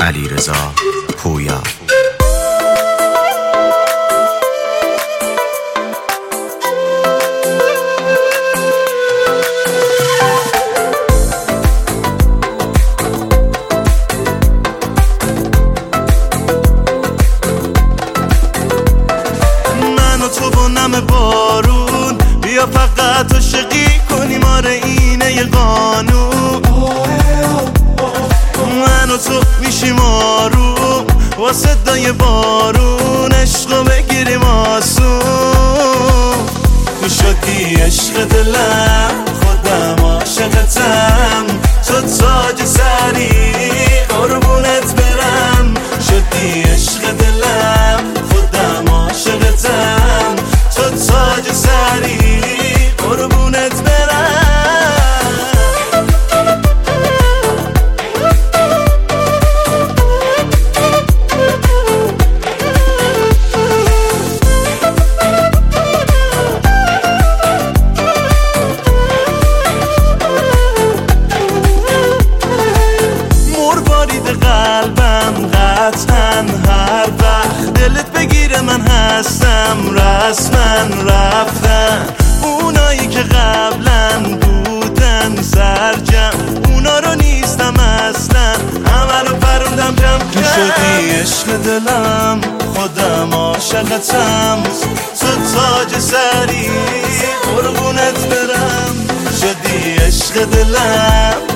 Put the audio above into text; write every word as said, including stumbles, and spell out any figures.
علیرضا پویا. تو با نم بارون بیا فقط عاشقی کنیم، آره اینه یه قانون. من و تو میشیم آروم با صدای بارون، عشقو بگیریم آسون. تو شدی عشق دلم، خودم عاشقتم، تو تاج سری قربونت برم. شدی عشق دلم، خودم عاشقتم، تو تاج سری قربونت برم. مروارید قلبم قطعا هر وقت دلت بگیره من هستم، رسما رفتن اونایی که قبلا بودن سرجم، اونا رو نیستم اصلا، همه رو پروندم جمع کردم. شدی عشق دلم، خودم عاشقتم، تو تاج سری قربونت برم. شدی عشق دلم،